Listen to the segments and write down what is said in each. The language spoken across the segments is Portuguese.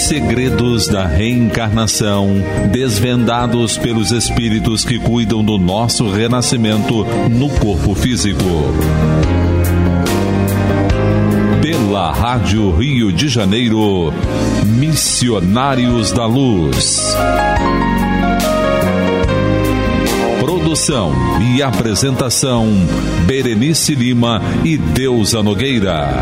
segredos da reencarnação, desvendados pelos espíritos que cuidam do nosso renascimento no corpo físico. Pela Rádio Rio de Janeiro, Missionários da Luz. Produção e apresentação, Berenice Lima e Deusa Nogueira.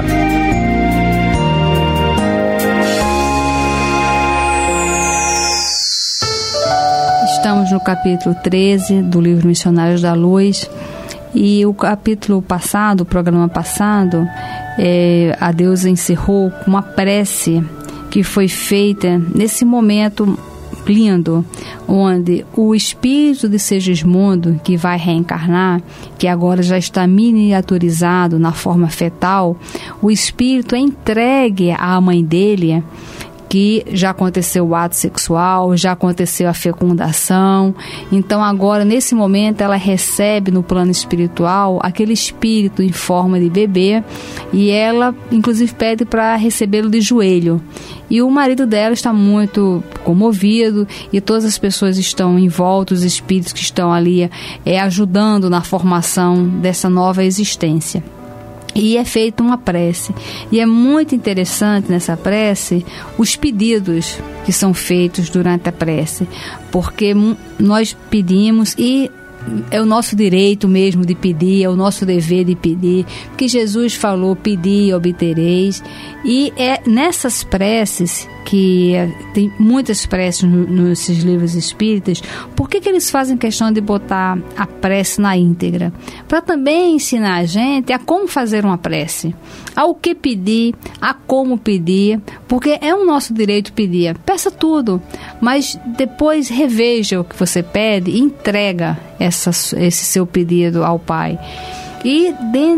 Estamos no capítulo 13 do livro Missionários da Luz. E o capítulo passado, o programa passado, a Deusa encerrou com uma prece que foi feita nesse momento lindo, onde o espírito de Segismundo, que vai reencarnar, que agora já está miniaturizado na forma fetal, o espírito é entregue à mãe dele, que já aconteceu o ato sexual, já aconteceu a fecundação. Então agora, nesse momento, ela recebe no plano espiritual aquele espírito em forma de bebê, e ela inclusive pede para recebê-lo de joelho. E o marido dela está muito comovido, e todas as pessoas estão em volta, os espíritos que estão ali ajudando na formação dessa nova existência. E é feita uma prece. E é muito interessante nessa prece os pedidos que são feitos durante a prece. Porque nós pedimos, e é o nosso direito mesmo de pedir, é o nosso dever de pedir. Porque Jesus falou, pedi e obtereis. E é nessas preces, que tem muitas preces nesses livros espíritas, por que eles fazem questão de botar a prece na íntegra? Para também ensinar a gente a como fazer uma prece, ao que pedir, a como pedir, porque é o nosso direito pedir. Peça tudo, mas depois reveja o que você pede e entrega esse seu pedido ao Pai. E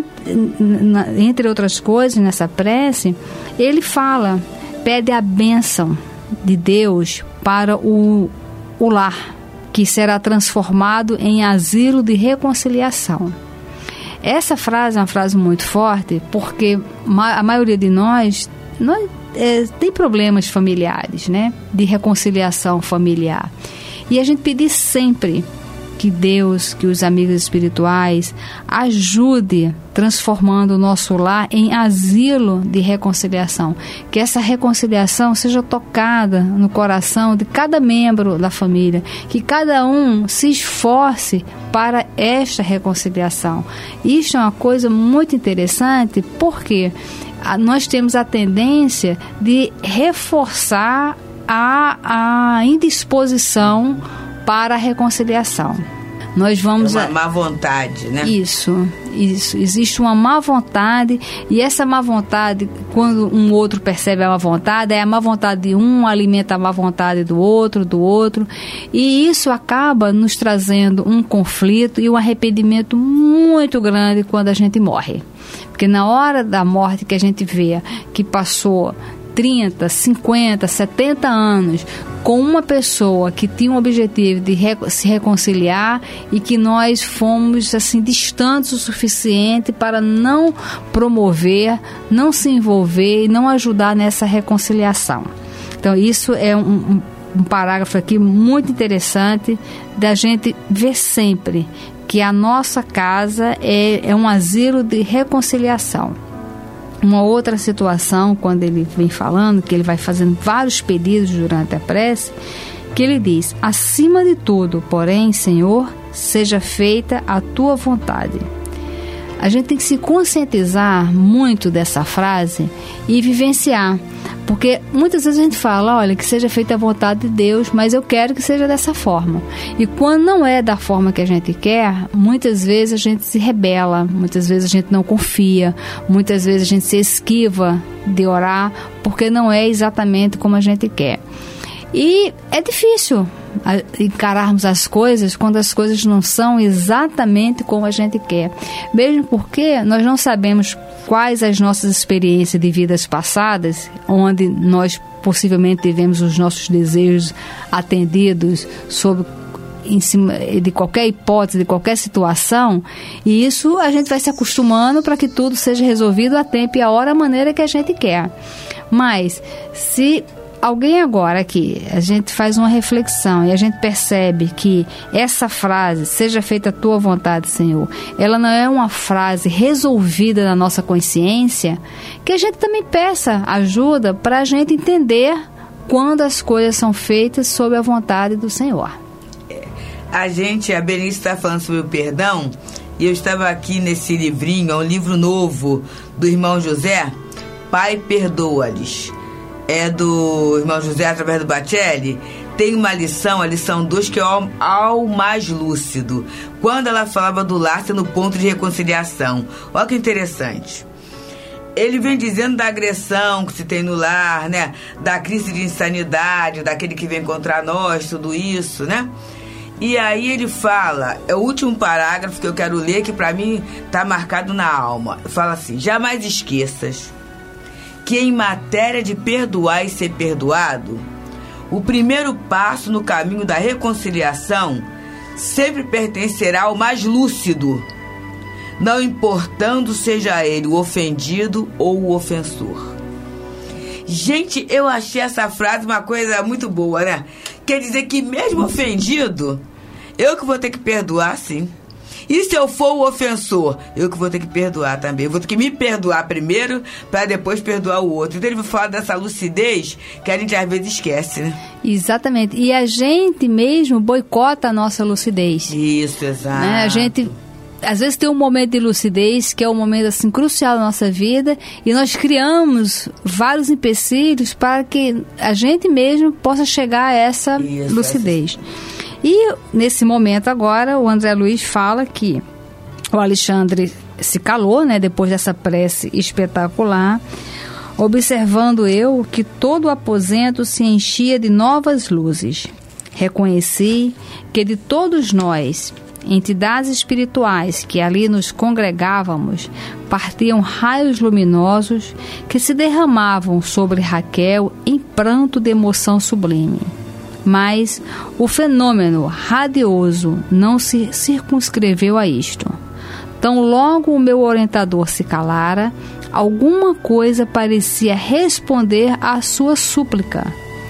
entre outras coisas, nessa prece, ele fala, pede a bênção de Deus para o lar, que será transformado em asilo de reconciliação. Essa frase é uma frase muito forte, porque a maioria de nós tem problemas familiares, né? De reconciliação familiar. E a gente pedir sempre que Deus, que os amigos espirituais ajude transformando o nosso lar em asilo de reconciliação. Que essa reconciliação seja tocada no coração de cada membro da família. Que cada um se esforce para esta reconciliação. Isso é uma coisa muito interessante, porque nós temos a tendência de reforçar a indisposição para a reconciliação. Nós vamos uma má vontade, né? Isso. Existe uma má vontade, e essa má vontade, quando um outro percebe a má vontade, a má vontade de um alimenta a má vontade do outro, e isso acaba nos trazendo um conflito e um arrependimento muito grande quando a gente morre. Porque na hora da morte que a gente vê que passou 30, 50, 70 anos com uma pessoa que tinha um objetivo de se reconciliar, e que nós fomos assim distantes o suficiente para não promover, não se envolver e não ajudar nessa reconciliação. Então isso é um parágrafo aqui muito interessante da gente ver sempre que a nossa casa é um asilo de reconciliação. Uma outra situação, quando ele vem falando, que ele vai fazendo vários pedidos durante a prece, que ele diz: acima de tudo, porém, Senhor, seja feita a tua vontade. A gente tem que se conscientizar muito dessa frase e vivenciar, porque muitas vezes a gente fala, olha, que seja feita a vontade de Deus, mas eu quero que seja dessa forma. E quando não é da forma que a gente quer, muitas vezes a gente se rebela, muitas vezes a gente não confia, muitas vezes a gente se esquiva de orar, porque não é exatamente como a gente quer. E é difícil encararmos as coisas quando as coisas não são exatamente como a gente quer, mesmo porque nós não sabemos quais as nossas experiências de vidas passadas, onde nós possivelmente tivemos os nossos desejos atendidos em cima de qualquer hipótese, de qualquer situação, e isso a gente vai se acostumando para que tudo seja resolvido a tempo e a hora, a maneira que a gente quer. Mas se alguém agora aqui, a gente faz uma reflexão e a gente percebe que essa frase, seja feita a tua vontade, Senhor, ela não é uma frase resolvida na nossa consciência, que a gente também peça ajuda para a gente entender quando as coisas são feitas sob a vontade do Senhor. A Berenice está falando sobre o perdão, e eu estava aqui nesse livrinho, é um livro novo do irmão José, Pai, Perdoa-lhes. É do irmão José através do Batelli. Tem uma lição, a lição 2, que é ao mais lúcido, quando ela falava do lar sendo ponto de reconciliação. Olha que interessante. Ele vem dizendo da agressão que se tem no lar, né? Da crise de insanidade, daquele que vem contra nós, tudo isso, né? E aí ele fala, é o último parágrafo que eu quero ler, que para mim está marcado na alma. Fala assim: jamais esqueças que em matéria de perdoar e ser perdoado, o primeiro passo no caminho da reconciliação sempre pertencerá ao mais lúcido, não importando seja ele o ofendido ou o ofensor. Gente, eu achei essa frase uma coisa muito boa, né? Quer dizer que mesmo ofendido, eu que vou ter que perdoar, sim. E se eu for o ofensor, eu que vou ter que perdoar também. Eu vou ter que me perdoar primeiro para depois perdoar o outro. Então ele vai falar dessa lucidez que a gente às vezes esquece, né? Exatamente. E a gente mesmo boicota a nossa lucidez. Isso, exato. Né? A gente às vezes tem um momento de lucidez que é um momento assim crucial na nossa vida, e nós criamos vários empecilhos para que a gente mesmo possa chegar a essa lucidez. E nesse momento agora o André Luiz fala que o Alexandre se calou, né, depois dessa prece espetacular, observando eu que todo o aposento se enchia de novas luzes. Reconheci que de todos nós, entidades espirituais que ali nos congregávamos, partiam raios luminosos que se derramavam sobre Raquel em pranto de emoção sublime. Mas o fenômeno radioso não se circunscreveu a isto. Tão logo o meu orientador se calara, alguma coisa parecia responder à sua súplica.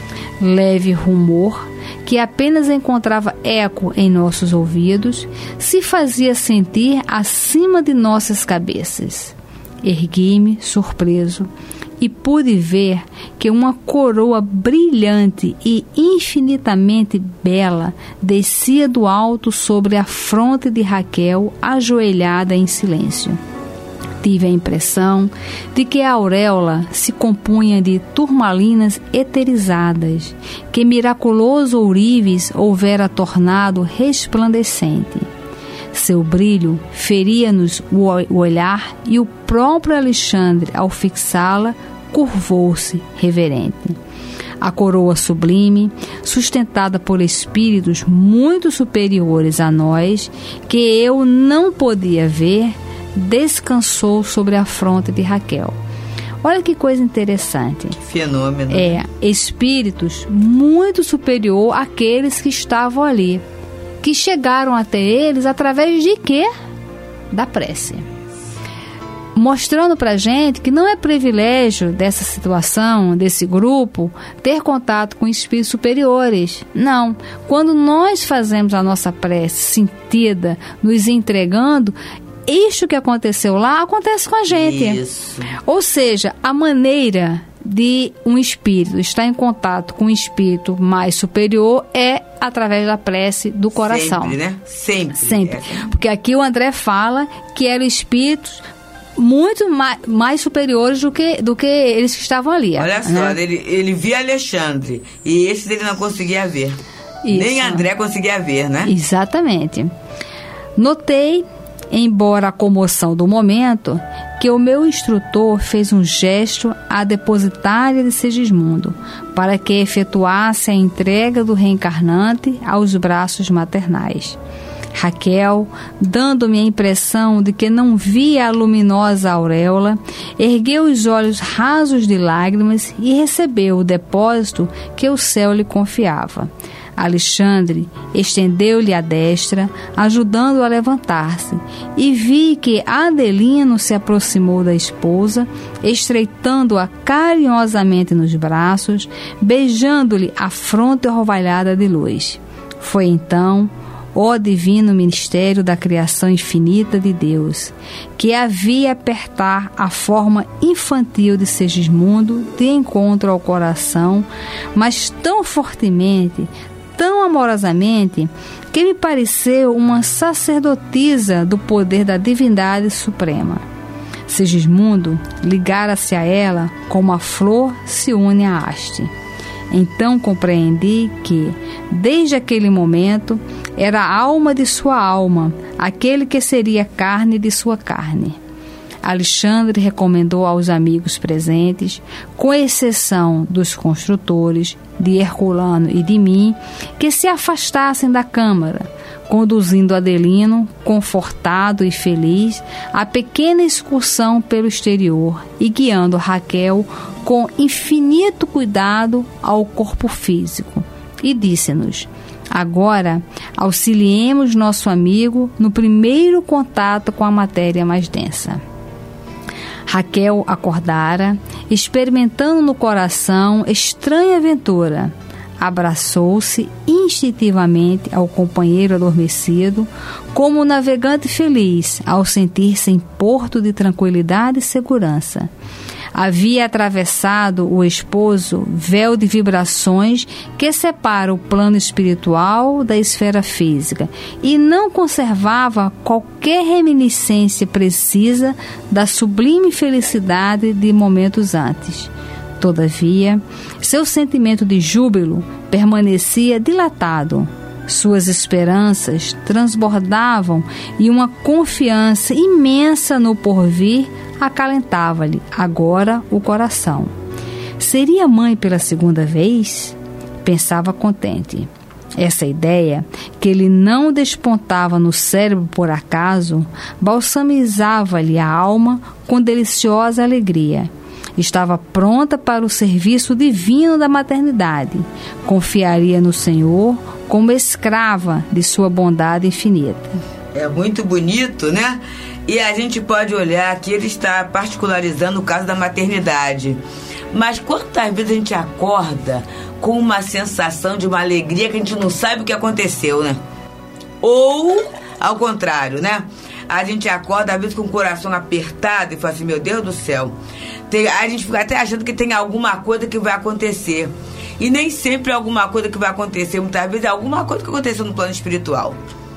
Leve rumor, que apenas encontrava eco em nossos ouvidos, se fazia sentir acima de nossas cabeças. Ergui-me, surpreso, e pude ver que uma coroa brilhante e infinitamente bela descia do alto sobre a fronte de Raquel, ajoelhada em silêncio. Tive a impressão de que a auréola se compunha de turmalinas eterizadas, que miraculoso ourives houvera tornado resplandecente. Seu brilho feria-nos o olhar, e o próprio Alexandre, ao fixá-la, curvou-se reverente. A coroa sublime, sustentada por espíritos muito superiores a nós, que eu não podia ver, descansou sobre a fronte de Raquel. Olha que coisa interessante. Fenômeno. Espíritos muito superior àqueles que estavam ali, que chegaram até eles através de quê? Da prece. Mostrando pra gente que não é privilégio dessa situação, desse grupo, ter contato com espíritos superiores. Não. Quando nós fazemos a nossa prece sentida, nos entregando, isto que aconteceu lá, acontece com a gente. Isso. Ou seja, a maneira de um espírito estar em contato com um espírito mais superior é através da prece do coração. Sempre, né? Sempre. Porque aqui o André fala que eram espíritos muito mais superiores do que eles que estavam ali. Olha só, né? ele via Alexandre, e esses ele não conseguia ver. Isso. Nem André conseguia ver, né? Exatamente. Notei, embora a comoção do momento, que o meu instrutor fez um gesto à depositária de Segismundo, para que efetuasse a entrega do reencarnante aos braços maternais. Raquel, dando-me a impressão de que não via a luminosa auréola, ergueu os olhos rasos de lágrimas e recebeu o depósito que o céu lhe confiava. Alexandre estendeu-lhe a destra, ajudando-o a levantar-se, e vi que Adelino se aproximou da esposa, estreitando-a carinhosamente nos braços, beijando-lhe a fronte orvalhada de luz. Foi então, ó divino mistério da criação infinita de Deus, que havia apertar a forma infantil de Segismundo de encontro ao coração, mas tão fortemente, tão amorosamente, que me pareceu uma sacerdotisa do poder da divindade suprema. Sigismundo ligara-se a ela como a flor se une à haste. Então compreendi que, desde aquele momento, era a alma de sua alma, aquele que seria carne de sua carne. Alexandre recomendou aos amigos presentes, com exceção dos construtores, de Herculano e de mim, que se afastassem da câmara, conduzindo Adelino, confortado e feliz, a pequena excursão pelo exterior e guiando Raquel com infinito cuidado ao corpo físico. E disse-nos: agora auxiliemos nosso amigo no primeiro contato com a matéria mais densa. Raquel acordara, experimentando no coração estranha aventura. Abraçou-se instintivamente ao companheiro adormecido, como um navegante feliz ao sentir-se em porto de tranquilidade e segurança. Havia atravessado o esposo véu de vibrações que separa o plano espiritual da esfera física e não conservava qualquer reminiscência precisa da sublime felicidade de momentos antes. Todavia, seu sentimento de júbilo permanecia dilatado. Suas esperanças transbordavam e uma confiança imensa no porvir acalentava-lhe agora o coração. Seria mãe pela segunda vez? Pensava contente. Essa ideia, que ele não despontava no cérebro por acaso, balsamizava-lhe a alma com deliciosa alegria. Estava pronta para o serviço divino da maternidade. Confiaria no Senhor como escrava de sua bondade infinita. É muito bonito, né? E a gente pode olhar que ele está particularizando o caso da maternidade. Mas quantas vezes a gente acorda com uma sensação de uma alegria que a gente não sabe o que aconteceu, né? Ou, ao contrário, né? A gente acorda, às vezes, com o coração apertado e fala assim: meu Deus do céu. A gente fica até achando que tem alguma coisa que vai acontecer. E nem sempre é alguma coisa que vai acontecer. Muitas vezes é alguma coisa que aconteceu no plano espiritual.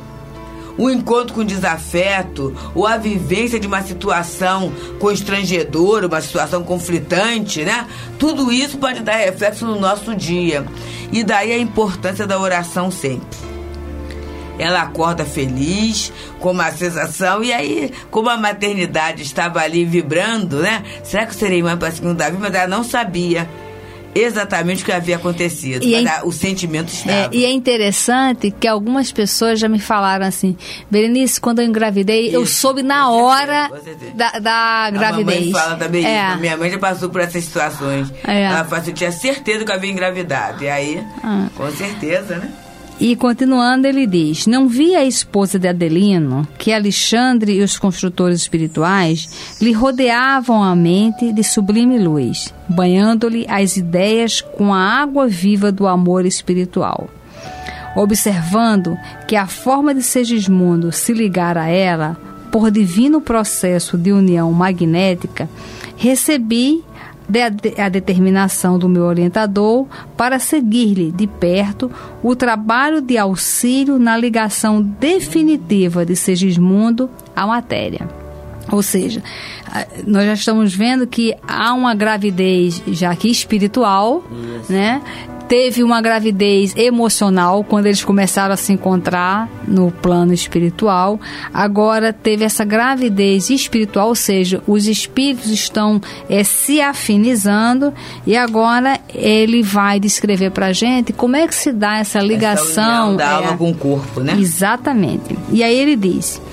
O encontro com desafeto, ou a vivência de uma situação constrangedora, uma situação conflitante, né? Tudo isso pode dar reflexo no nosso dia. E daí a importância da oração sempre. Ela acorda feliz, com uma sensação, e aí, como a maternidade estava ali vibrando, né? Será que eu serei mãe para a segunda vez? Mas ela não sabia exatamente o que havia acontecido, mas o sentimento estava. E é interessante que algumas pessoas já me falaram assim: Berenice, quando eu engravidei, eu soube na hora da gravidez. A mamãe fala também isso. Minha mãe já passou por essas situações. Ela fala assim: eu tinha certeza que eu havia engravidado. E aí, com certeza, né? E continuando, ele diz: não vi a esposa de Adelino que Alexandre e os construtores espirituais lhe rodeavam a mente de sublime luz, banhando-lhe as ideias com a água viva do amor espiritual. Observando que a forma de Segismundo se ligar a ela por divino processo de união magnética, recebi a determinação do meu orientador para seguir-lhe de perto o trabalho de auxílio na ligação definitiva de Segismundo à matéria. Ou seja, nós já estamos vendo que há uma gravidez já aqui espiritual, né? Teve uma gravidez emocional quando eles começaram a se encontrar no plano espiritual. Agora teve essa gravidez espiritual, ou seja, os espíritos estão se afinizando, e agora ele vai descrever para a gente como é que se dá essa ligação da alma com o corpo, né? Exatamente. E aí ele diz: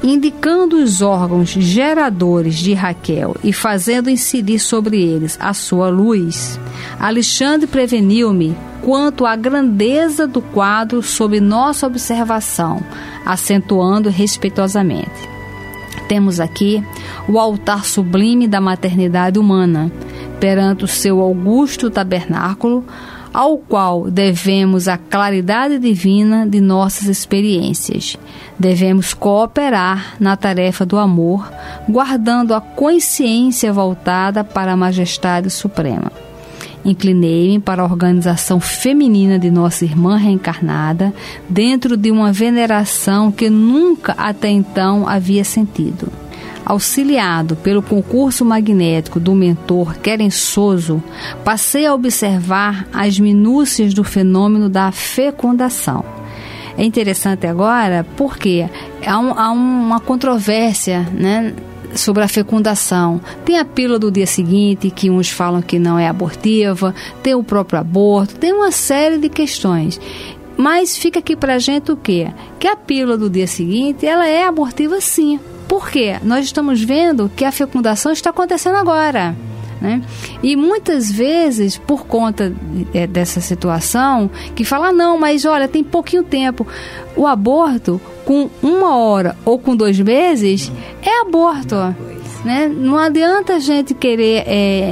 Indicando os órgãos geradores de Raquel e fazendo incidir sobre eles a sua luz, Alexandre preveniu-me quanto à grandeza do quadro sob nossa observação, acentuando respeitosamente. Temos aqui o altar sublime da maternidade humana, perante o seu augusto tabernáculo, ao qual devemos a claridade divina de nossas experiências. Devemos cooperar na tarefa do amor, guardando a consciência voltada para a majestade suprema. Inclinei-me para a organização feminina de nossa irmã reencarnada, dentro de uma veneração que nunca até então havia sentido. Auxiliado pelo concurso magnético do mentor querençoso, passei a observar as minúcias do fenômeno da fecundação. É interessante agora porque há uma controvérsia, né, sobre a fecundação. Tem a pílula do dia seguinte, que uns falam que não é abortiva, tem o próprio aborto, tem uma série de questões. Mas fica aqui pra gente o quê? Que a pílula do dia seguinte, ela é abortiva sim. Por quê? Nós estamos vendo que a fecundação está acontecendo agora, né? E muitas vezes, por conta dessa situação, que fala, não, mas olha, tem pouquinho tempo. O aborto, com 1 hora ou com 2 meses, é aborto, né? Não adianta a gente querer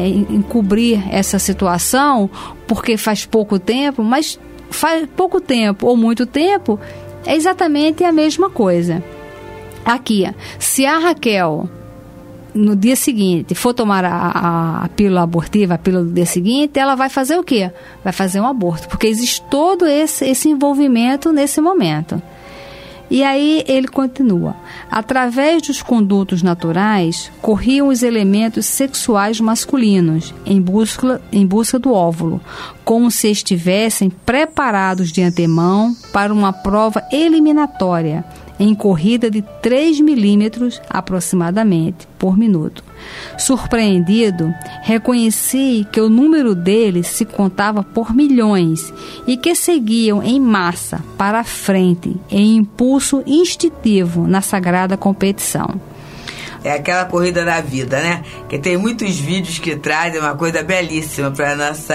encobrir essa situação, porque faz pouco tempo, mas faz pouco tempo ou muito tempo, é exatamente a mesma coisa. Aqui, se a Raquel, no dia seguinte, for tomar a pílula abortiva, a pílula do dia seguinte, ela vai fazer o quê? Vai fazer um aborto, porque existe todo esse envolvimento nesse momento. E aí ele continua. Através dos condutos naturais, corriam os elementos sexuais masculinos em busca do óvulo, como se estivessem preparados de antemão para uma prova eliminatória, em corrida de 3 milímetros aproximadamente por minuto. Surpreendido, reconheci que o número deles se contava por milhões e que seguiam em massa para a frente, em impulso instintivo na sagrada competição. É aquela corrida da vida, né? Que tem muitos vídeos que trazem uma coisa belíssima para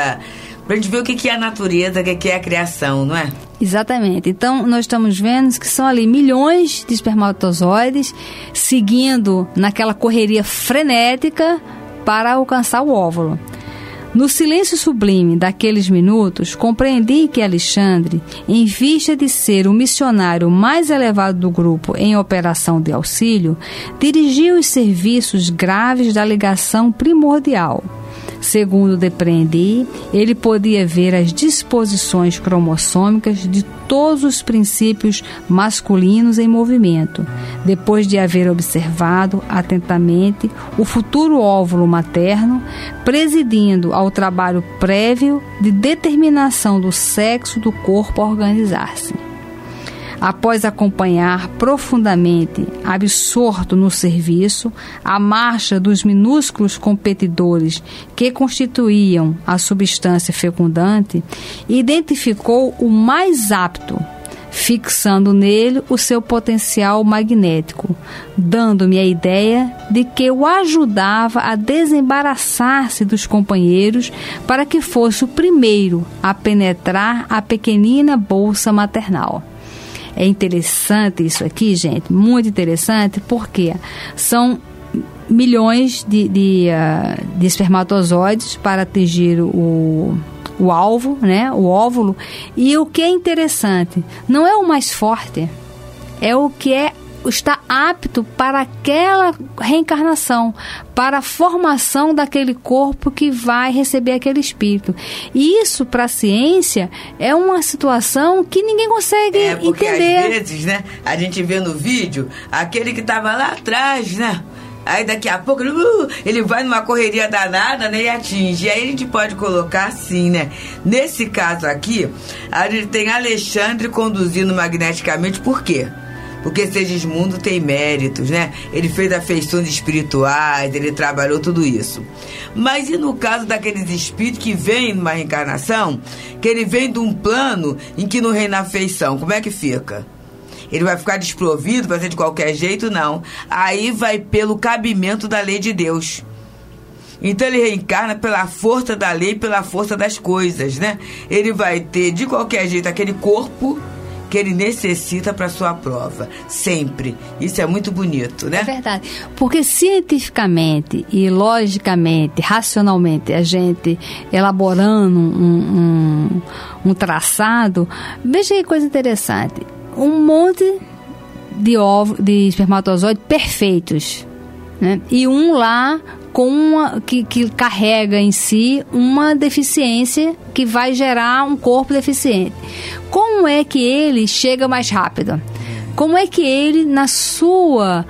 a gente ver o que é a natureza, o que é a criação, não é? Exatamente. Então, nós estamos vendo que são ali milhões de espermatozoides seguindo naquela correria frenética para alcançar o óvulo. No silêncio sublime daqueles minutos, compreendi que Alexandre, em vista de ser o missionário mais elevado do grupo em operação de auxílio, dirigia os serviços graves da ligação primordial. Segundo depreendi, ele podia ver as disposições cromossômicas de todos os princípios masculinos em movimento, depois de haver observado atentamente o futuro óvulo materno, presidindo ao trabalho prévio de determinação do sexo do corpo a organizar-se. Após acompanhar profundamente, absorto no serviço, a marcha dos minúsculos competidores que constituíam a substância fecundante, identificou o mais apto, fixando nele o seu potencial magnético, dando-me a ideia de que o ajudava a desembaraçar-se dos companheiros para que fosse o primeiro a penetrar a pequenina bolsa maternal. É interessante isso aqui, gente, muito interessante, porque são milhões de espermatozoides para atingir o alvo, né, o óvulo. E o que é interessante, não é o mais forte, é o que está apto para aquela reencarnação, para a formação daquele corpo que vai receber aquele espírito. E isso, para a ciência, é uma situação que ninguém consegue porque entender. Às vezes, né, a gente vê no vídeo aquele que estava lá atrás, né? Aí daqui a pouco ele vai numa correria danada, né, e atinge. E aí a gente pode colocar assim, né? Nesse caso aqui, a gente tem Alexandre conduzindo magneticamente. Por quê? Porque Segismundo tem méritos, né? Ele fez afeições espirituais, ele trabalhou tudo isso. Mas e no caso daqueles espíritos que vêm numa reencarnação, que ele vem de um plano em que não reina afeição, como é que fica? Ele vai ficar desprovido, vai ser de qualquer jeito? Não. Aí vai pelo cabimento da lei de Deus. Então ele reencarna pela força da lei, pela força das coisas, né? Ele vai ter, de qualquer jeito, aquele corpo que ele necessita para sua prova, sempre. Isso é muito bonito, né? É verdade, porque cientificamente e logicamente, racionalmente, a gente elaborando um traçado, veja que coisa interessante, um monte de espermatozoides perfeitos, né? E um lá com que carrega em si uma deficiência que vai gerar um corpo deficiente. Como é que ele chega mais rápido? Como é que ele, na sua...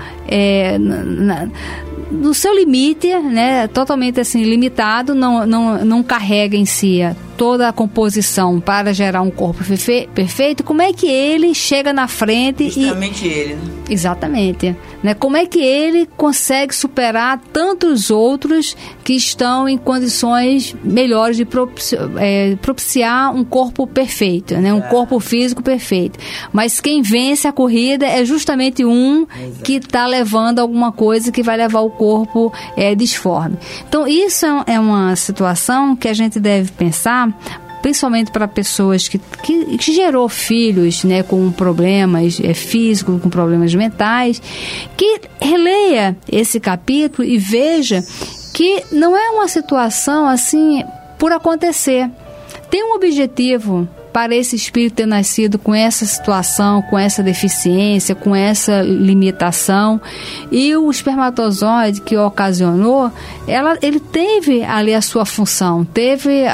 no seu limite, né, totalmente assim, limitado, não carrega em si toda a composição para gerar um corpo perfeito, como é que ele chega na frente? Justamente ele, né? Exatamente. Né? Como é que ele consegue superar tantos outros que estão em condições melhores de propiciar um corpo perfeito, né? Um corpo físico perfeito. Mas quem vence a corrida é justamente que está levando alguma coisa que vai levar o corpo disforme. Então, isso é uma situação que a gente deve pensar, principalmente para pessoas que gerou filhos, né, com problemas físicos, com problemas mentais, que releia esse capítulo e veja que não é uma situação assim por acontecer. Tem um objetivo para esse espírito ter nascido com essa situação, com essa deficiência, com essa limitação. E o espermatozoide que o ocasionou, ele teve ali a sua função, teve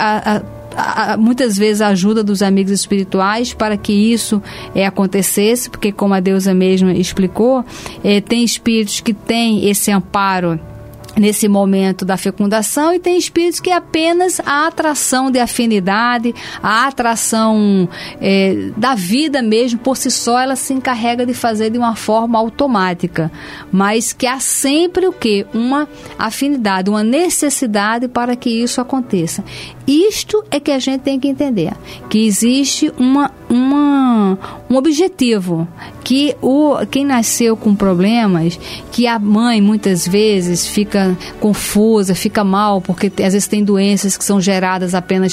muitas vezes a ajuda dos amigos espirituais para que isso acontecesse, porque como a deusa mesma explicou, tem espíritos que têm esse amparo nesse momento da fecundação, e tem espíritos que apenas a atração de afinidade, a atração da vida mesmo, por si só, ela se encarrega de fazer de uma forma automática, mas que há sempre o quê? Uma afinidade, uma necessidade para que isso aconteça. Isto é que a gente tem que entender, que existe um objetivo, que quem nasceu com problemas, que a mãe muitas vezes fica confusa, fica mal, porque às vezes tem doenças que são geradas apenas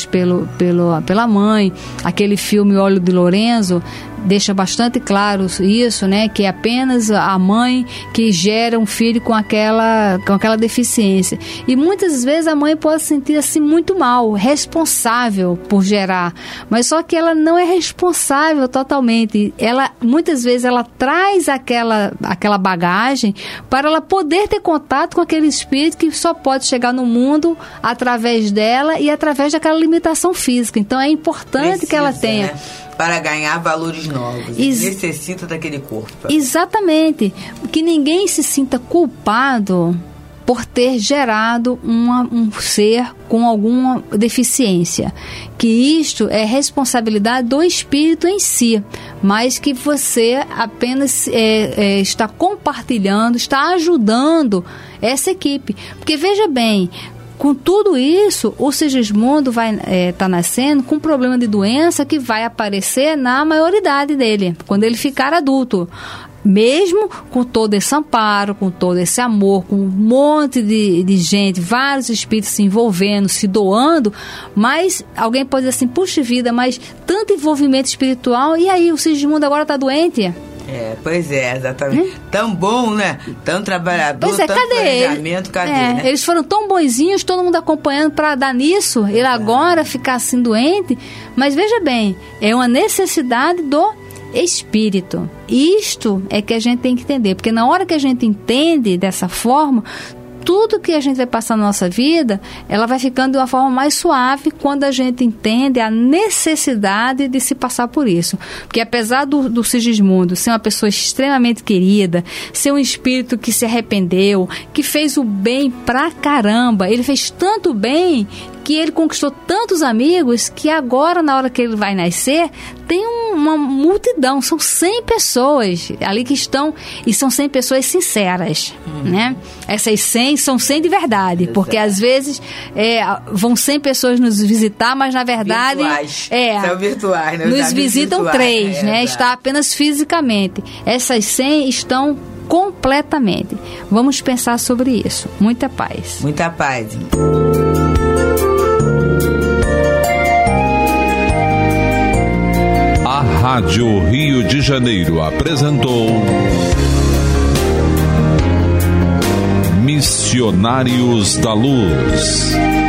pela mãe. Aquele filme Olho de Lorenzo deixa bastante claro isso, né? Que é apenas a mãe que gera um filho com aquela deficiência. E muitas vezes a mãe pode se sentir assim muito mal, responsável por gerar, mas só que ela não é responsável totalmente. Muitas vezes ela traz aquela bagagem para ela poder ter contato com aquele espírito que só pode chegar no mundo através dela e através daquela limitação física. Então é importante que ela tenha, né? Para ganhar valores novos. Necessita daquele corpo. Exatamente. Que ninguém se sinta culpado por ter gerado um ser com alguma deficiência. Que isto é responsabilidade do espírito em si, mas que você apenas está compartilhando, está ajudando essa equipe. Porque veja bem, com tudo isso, o Sigismundo vai estar nascendo com um problema de doença que vai aparecer na maioridade dele, quando ele ficar adulto. Mesmo com todo esse amparo, com todo esse amor, com um monte de gente, vários espíritos se envolvendo, se doando, mas alguém pode dizer assim, puxa vida, mas tanto envolvimento espiritual, e aí o Sigismundo agora está doente? Pois é, exatamente. Tão bom, né? Tão trabalhador, tanto planejamento, cadê, né? Eles foram tão bonzinhos, todo mundo acompanhando para dar nisso, ele agora ficar assim doente, mas veja bem, é uma necessidade do espírito. Isto é que a gente tem que entender, porque na hora que a gente entende dessa forma, tudo que a gente vai passar na nossa vida, ela vai ficando de uma forma mais suave quando a gente entende a necessidade de se passar por isso. Porque apesar do Sigismundo ser uma pessoa extremamente querida, ser um espírito que se arrependeu, que fez o bem pra caramba, ele fez tanto bem que ele conquistou tantos amigos que agora, na hora que ele vai nascer, tem uma multidão, são 100 pessoas ali que estão, e são 100 pessoas sinceras, né? Essas 100 são 100 de verdade, porque às vezes vão 100 pessoas nos visitar, mas na verdade são virtuais, né? Nos visitam virtuais, 3, né? Está apenas fisicamente. Essas 100 estão completamente. Vamos pensar sobre isso. Muita paz. Muita paz. A Rádio Rio de Janeiro apresentou Missionários da Luz.